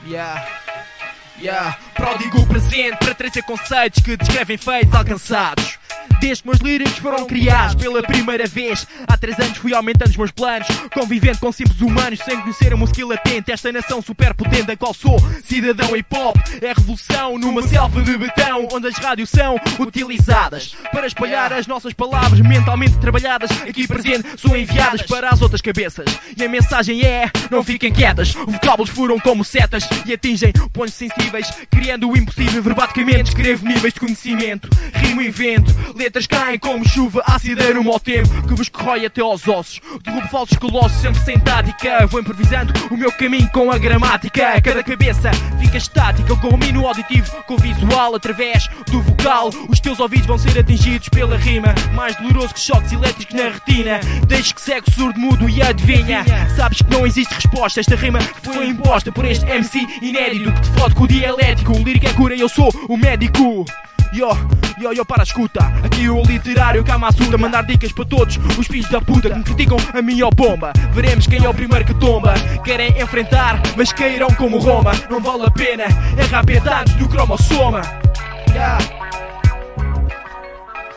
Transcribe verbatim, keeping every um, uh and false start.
Yeah, yeah. Pródigo presente para trazer conceitos que descrevem feitos alcançados. Desde que meus líricos foram criados pela primeira vez, há três anos fui aumentando os meus planos, convivendo com simples humanos sem conhecer a música latente. Esta nação superpotente da qual sou cidadão hip-hop é revolução numa selva de betão, onde as rádios são utilizadas para espalhar as nossas palavras mentalmente trabalhadas. Aqui presente são enviadas para as outras cabeças, e a mensagem é: não fiquem quietas. Vocábulos furam como setas e atingem pontos sensíveis, criando o impossível verbaticamente. Escrevo níveis de conhecimento, rimo e invento, letras caem como chuva ácida no mau tempo que vos corrói até aos ossos. Derrubo falsos colossos sempre sem tática, vou improvisando o meu caminho com a gramática. Cada cabeça fica estática, com o domínio auditivo, com o visual através do vocal. Os teus ouvidos vão ser atingidos pela rima, mais doloroso que choques elétricos na retina. Deixe que segue o surdo mudo e adivinha. Sabes que não existe resposta, esta rima foi imposta por este M C inédito que te fode com o dialético. O lírico é cura e eu sou o médico. Yo, yo, yo, para a escuta. Aqui o literário Kama Sutra, mandar dicas para todos os filhos da puta que me criticam a minha bomba. Veremos quem é o primeiro que tomba. Querem enfrentar, mas cairão como Roma. Não vale a pena, é rapidez do cromossoma. Yeah.